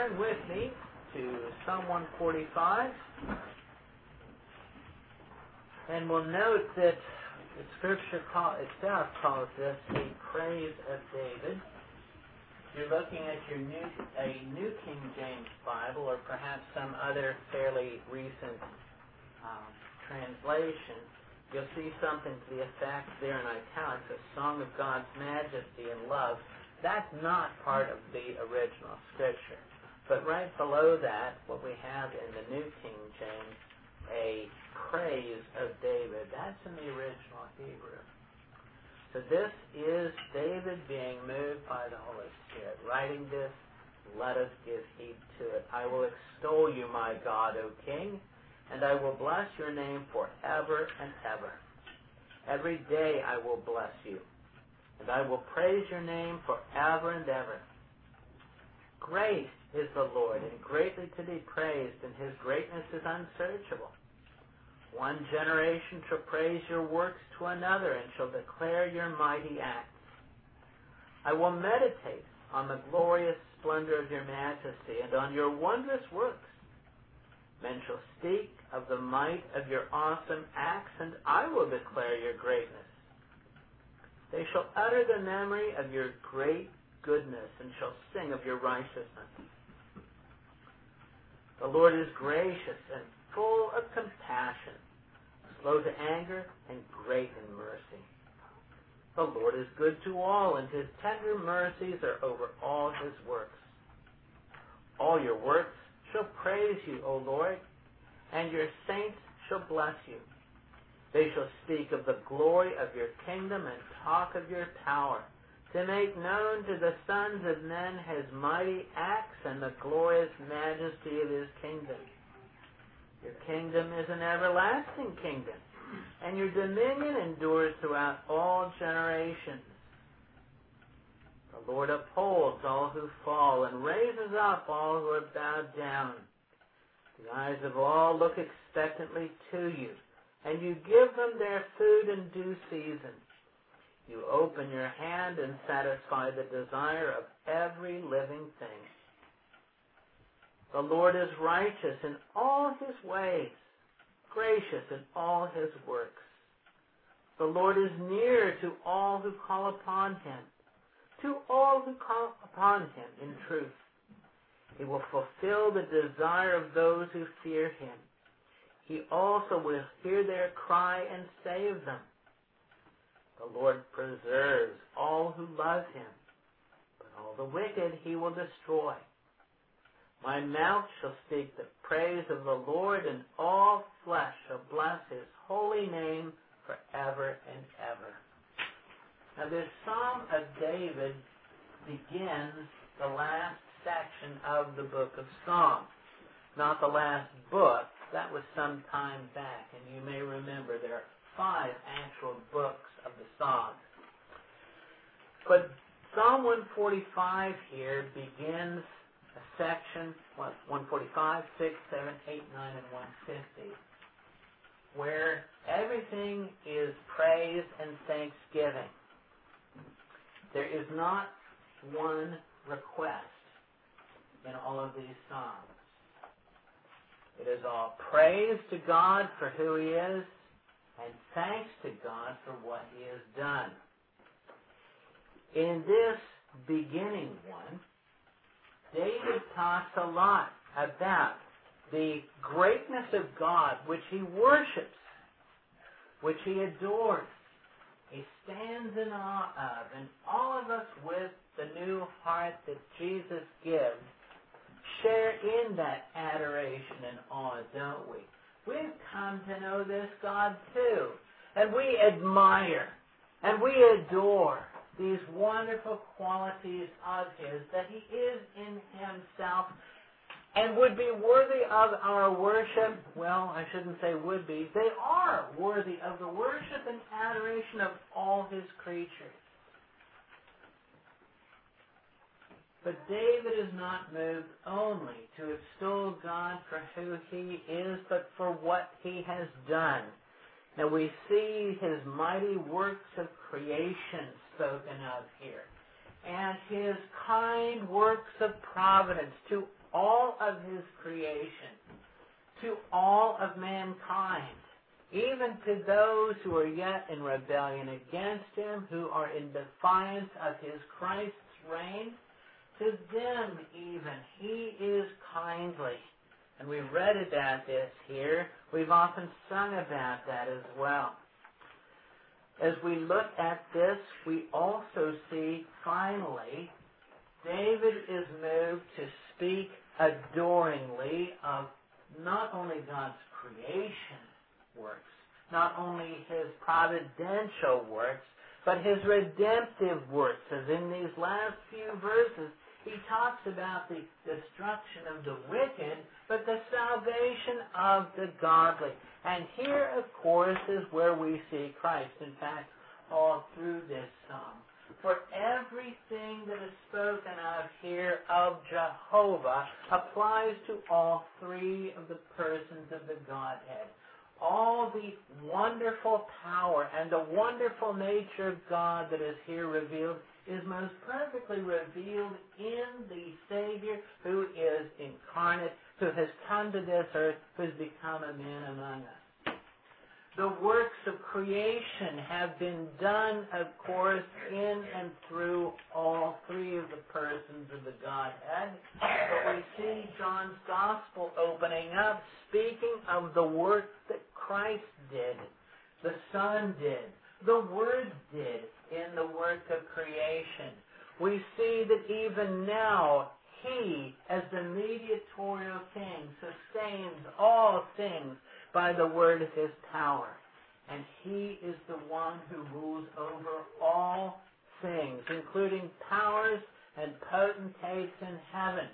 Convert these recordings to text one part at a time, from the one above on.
turn with me to Psalm 145, and we'll note that the Scripture itself calls this a praise of David. You're looking at a New King James Bible, or perhaps some other fairly recent translation. You'll see something to the effect there in italics, a song of God's majesty and love. That's not part of the original Scripture. But right below that, what we have in the New King James, a praise of David. That's in the original Hebrew. So this is David being moved by the Holy Spirit. Writing this, let us give heed to it. I will extol you, my God, O King, and I will bless your name forever and ever. Every day I will bless you, and I will praise your name forever and ever. Great is the Lord, and greatly to be praised, and his greatness is unsearchable. One generation shall praise your works to another, and shall declare your mighty acts. I will meditate on the glorious splendor of your majesty, and on your wondrous works. Men shall speak of the might of your awesome acts, and I will declare your greatness. They shall utter the memory of your great goodness, and shall sing of your righteousness. The Lord is gracious and full of compassion, slow to anger, and great in mercy. The Lord is good to all, and his tender mercies are over all his works. All your works shall praise you, O Lord, and your saints shall bless you. They shall speak of the glory of your kingdom and talk of your power, to make known to the sons of men his mighty acts and the glorious majesty of his kingdom. Your kingdom is an everlasting kingdom, and your dominion endures throughout all generations. The Lord upholds all who fall and raises up all who are bowed down. The eyes of all look expectantly to you, and you give them their food in due season. You open your hand and satisfy the desire of every living thing. The Lord is righteous in all his ways, gracious in all his works. The Lord is near to all who call upon him, to all who call upon him in truth. He will fulfill the desire of those who fear him. He also will hear their cry and save them. The Lord preserves all who love him, but all the wicked he will destroy. My mouth shall speak the praise of the Lord, and all flesh shall bless his holy name forever and ever. Now this Psalm of David begins the last section of the book of Psalms. Not the last book, that was some time back, and you may remember there are 5 actual books of the Psalms. But Psalm 145 here begins a section, 145, 6, 7, 8, 9, and 150, where everything is praise and thanksgiving. There is not one request in all of these Psalms. It is all praise to God for who he is, and thanks to God for what he has done. In this beginning one, David talks a lot about the greatness of God, which he worships, which he adores. He stands in awe of, and all of us with the new heart that Jesus gives share in that adoration and awe, don't we? We've come to know this God too, and we admire and we adore these wonderful qualities of his, that he is in himself and would be worthy of our worship. Well, I shouldn't say would be. They are worthy of the worship and adoration of all his creatures. But David is not moved only to extol God for who he is, but for what he has done. Now we see his mighty works of creation spoken of here, and his kind works of providence to all of his creation, to all of mankind, even to those who are yet in rebellion against him, who are in defiance of his Christ's reign, to them even he is kindly. And we read about this here. We've often sung about that as well. As we look at this, we also see, finally, David is moved to speak adoringly of not only God's creation works, not only his providential works, but his redemptive works. As in these last few verses, he talks about the destruction of the wicked, but the salvation of the godly. And here, of course, is where we see Christ. In fact, all through this psalm. For everything that is spoken of here of Jehovah applies to all three of the persons of the Godhead. All the wonderful power and the wonderful nature of God that is here revealed is most perfectly revealed in the Savior who is incarnate, who has come to this earth, who has become a man among us. The works of creation have been done, of course, in and through all three of the persons of the Godhead. But we see John's Gospel opening up, speaking of the work that Christ did, the Son did, the Word did in the work of creation. We see that even now, he, as the mediatorial king, sustains all things by the word of his power. And he is the one who rules over all things, including powers and potentates in heaven,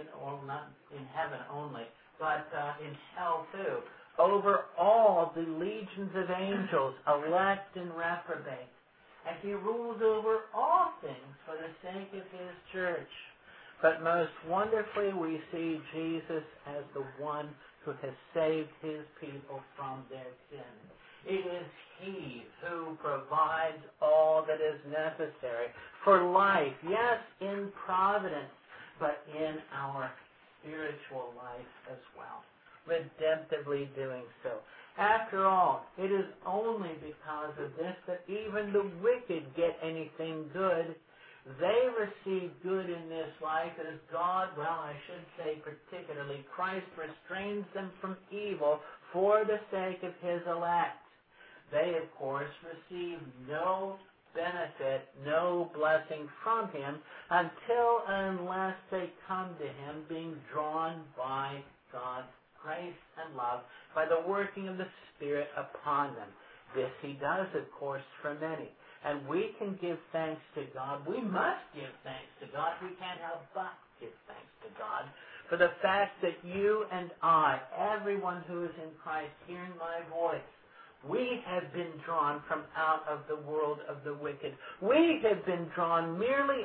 not in heaven only, but in hell too, over all the legions of angels, elect and reprobate. And he rules over all things for the sake of his church. But most wonderfully, we see Jesus as the one who has saved his people from their sin. It is he who provides all that is necessary for life, yes, in providence, but in our spiritual life as well, redemptively doing so. After all, it is only because of this that even the wicked get anything good. They receive good in this life as God, I should say particularly Christ, restrains them from evil for the sake of his elect. They, of course, receive no benefit, no blessing from him unless they come to him being drawn by God's grace and love, by the working of the Spirit upon them. This he does, of course, for many. And we can give thanks to God. We must give thanks to God. We can't help but give thanks to God for the fact that you and I, everyone who is in Christ, hearing my voice, we have been drawn from out of the world of the wicked. We have been drawn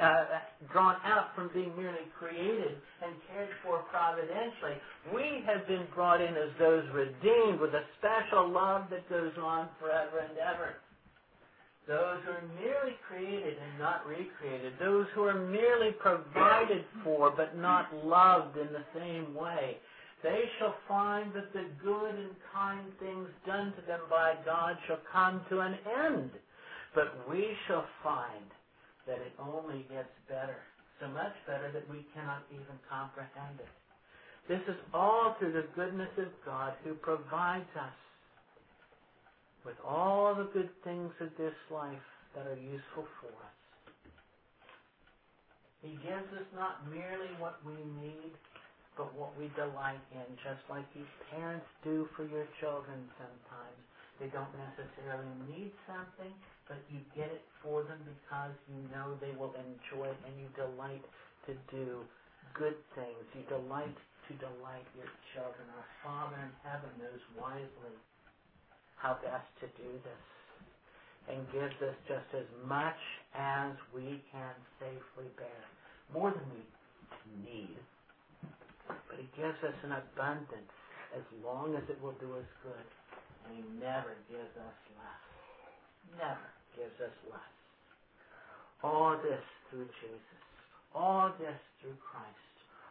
out from being merely created and cared for providentially. We have been brought in as those redeemed with a special love that goes on forever and ever. Those who are merely created and not recreated. Those who are merely provided for but not loved in the same way. They shall find that the good and kind things done to them by God shall come to an end. But we shall find that it only gets better. So much better that we cannot even comprehend it. This is all through the goodness of God who provides us with all the good things of this life that are useful for us. He gives us not merely what we need, but what we delight in, just like you parents do for your children sometimes. They don't necessarily need something, but you get it for them because you know they will enjoy it, and you delight to do good things. You delight to delight your children. Our Father in heaven knows wisely how best to do this, and gives us just as much as we can safely bear. More than we need, but he gives us an abundance as long as it will do us good, and he never gives us less. Never gives us less. All this through Jesus. All this through Christ.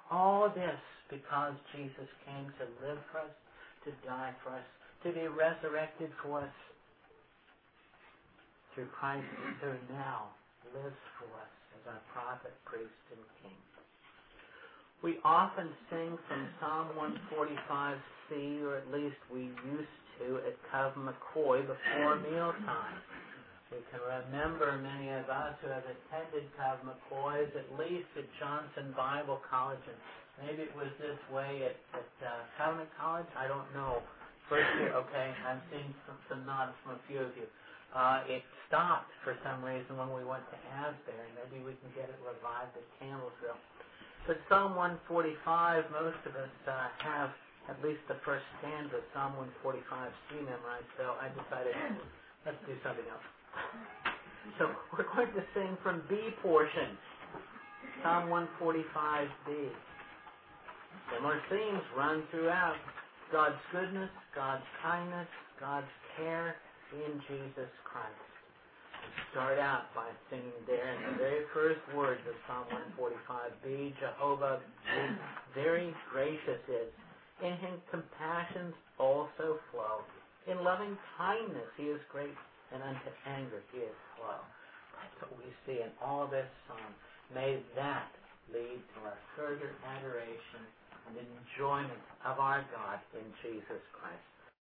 All this because Jesus came to live for us, to die for us, to be resurrected for us through Christ, who now lives for us as our prophet, priest, and king. We often sing from Psalm 145C, or at least we used to at Cove McCoy before mealtime. We can remember many of us who have attended Cove McCoy's, at least at Johnson Bible College, and maybe it was this way at Covenant College. I don't know. First year, okay, I'm seeing some nods from a few of you. It stopped for some reason when we went to Asbury. Maybe we can get it revived at Campbellsville. But Psalm 145, most of us have at least the first stanza of Psalm 145C memorized, so I decided, let's do something else. So we're going to sing from B portion, Psalm 145B. Similar themes run throughout. God's goodness, God's kindness, God's care in Jesus Christ. Start out by singing there in the very first words of Psalm 145b, Jehovah is very gracious is. In him compassions also flow. In loving kindness he is great, and unto anger he is slow. That's what we see in all this psalm. May that lead to our further adoration and enjoyment of our God in Jesus Christ.